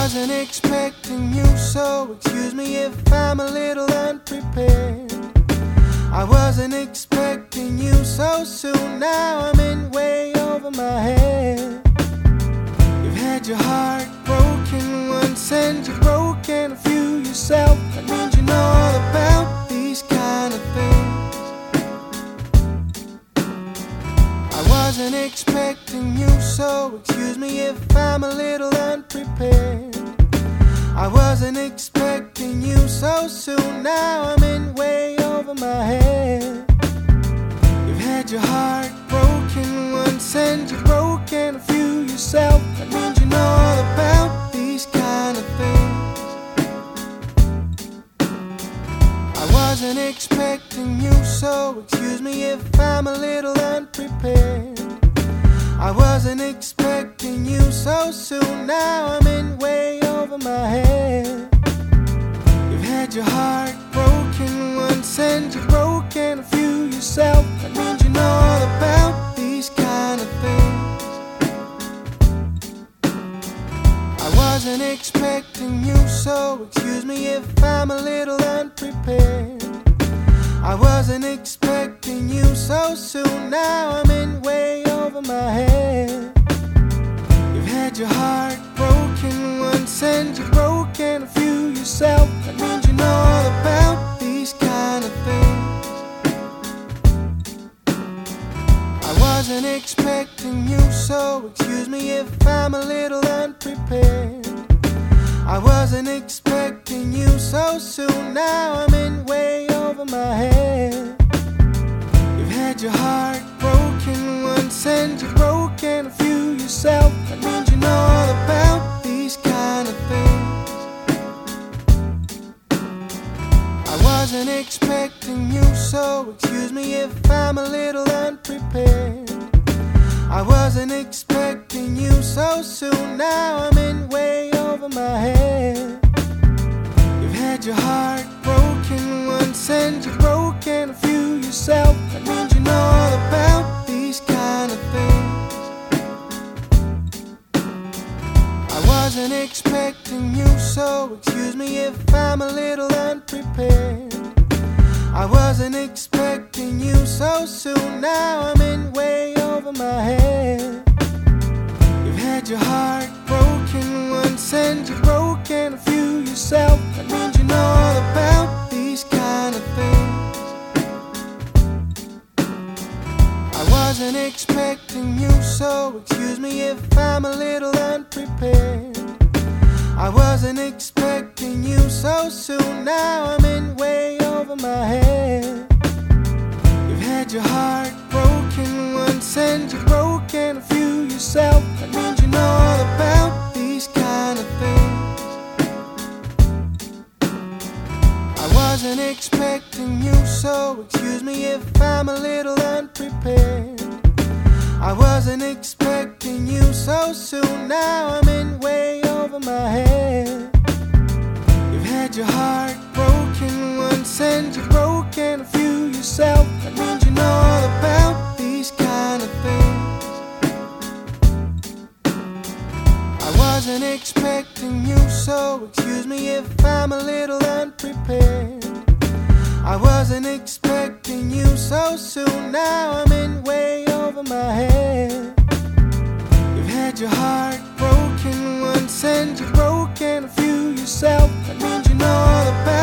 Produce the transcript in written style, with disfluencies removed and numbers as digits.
wasn't expecting you, so excuse me if I'm a little unprepared. I wasn't expecting you so soon, now I'm in way over my head. You've had your heart broken once and you've broken a few yourself. That means you know all about these kind of things. I wasn't expecting you, so excuse me if I'm a little unprepared. I wasn't expecting you so soon, now I'm in way over my head. You've had your heart broken once and you've broken a few yourself. That means you know all about these kind of things. I wasn't expecting you, so excuse me if I'm a little unprepared. I wasn't expecting you so soon, now I'm in way over my head. You've had your heart broken once and you've broken a few yourself. That means you know all about these kind of things. I wasn't expecting you, so excuse me if I'm a little unprepared. I wasn't expecting you so soon, now I'm in way over my head. You've had your heart broken once and you've broken a few yourself. That means you know all about these kind of things. I wasn't expecting you, so excuse me if I'm a little unprepared. I wasn't expecting you so soon, now I'm in way over my head. You've had your heart broken once and you've broken a few yourself. That means you know all about these kind of things. I wasn't expecting you, so excuse me if I'm a little unprepared. I wasn't expecting you so soon, now I'm in way over my head. You've had your heart broken once and you've broken a few yourself. That means you know all about these kind of things. I wasn't expecting you, so excuse me if I'm a little unprepared. I wasn't expecting you so soon, now I'm in way over my head. You've had your heart broken once and you've broken a few yourself. That means you know all about these kind of things. I wasn't expecting you, so excuse me if I'm a little unprepared. I wasn't expecting you so soon, now I'm in way over my head. You've had your heart broken once and you've broken a few yourself. That means you know all about these kind of things. I wasn't expecting you, so excuse me if I'm a little unprepared. I wasn't expecting you so soon, now I'm in way over my head. You've had your heart broken once and you've broken a few yourself. That means you know all about these kind of things. I wasn't expecting you, so excuse me if I'm a little unprepared. I wasn't expecting you so soon, now I'm in way over my head. You've had your heart broken once and you've broken a few yourself. That means you know all about